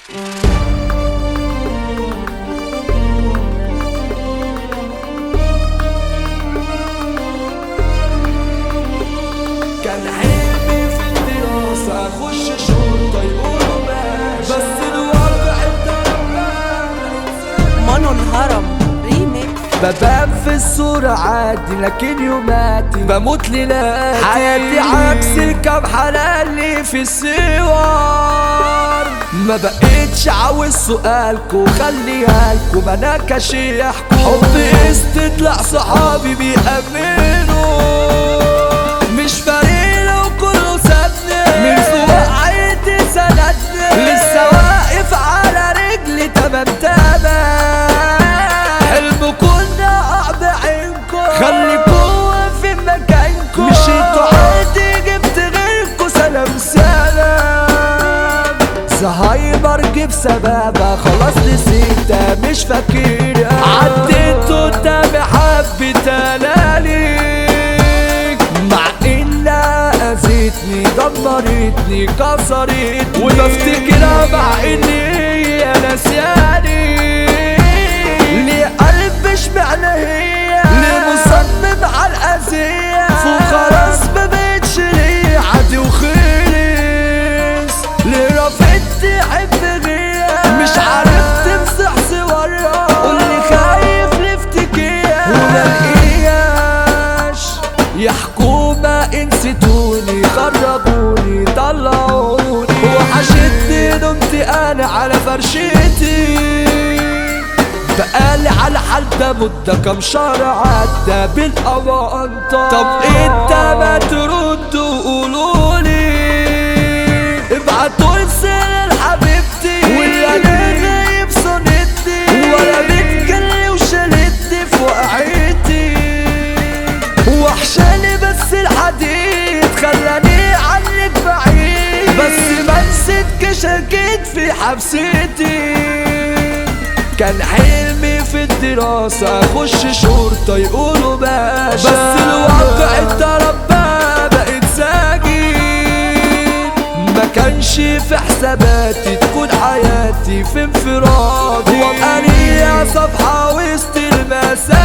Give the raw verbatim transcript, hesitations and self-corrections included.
كان حلمي في الدراسة اخش شرطة يقولوا ماشي، بس الواقع اتضرب. مانو الهرم ريميكس. ببان في الصورة عادي لكن يوماتي بموت ليلاتي، حياتي عكس الكام حلالي في السوار. ما بقيتش عاوز سؤالكو خليها لكو، ما انا كشيحكو حبي استطلع صحابي بيأمنوا، مش فارق لو كله سابني من فوق عيلتي سندني، لسه واقف على رجلي تمام تمام. حلم كنا بعينكو خليكوا في مكانكو، مشيتوا عادي جبت غيركو سلام سلام. زهايمر جيب سبابة خلاص نسيتها مش فاكرها، عديت قدامي حبة لياليك، مع انها اذتني دمرتني كسرتني، وبفتكرها مع اني هي ناسياني. ليه قلب اشمعنى هي، ليه مصمم على الأذية، فوق خلاص مبقتش ليه عادي وخلص. ليه رفضت حب غيرها مش عارف تمسح صورها، قولي خايف نفتكرها وملقياش. يا حكومة انستوني خرجوني طلعوني، وحشتني نمت انا على فرشتي، بقالي على حال ده مدة كام شهر عدى بالأوانطة. طب انت ما ترد وقولولي، ابعتوا رسالة لحبيبتي واللي انا غايب صنتني، ولا بتجلي وشالتني في وقعتي، وحشاني بس الحديد خلاني عنك بعيد، بس ما نسيتكش اكيد في حبستي. كان حلمي في الدراسة اخش شرطة يقولوا باشا، بس الواقع اتضرب بقيت ساجين. ما كانش في حساباتي تكون حياتي في انفرادي، وابقى ليا صفحة وسط المساجد.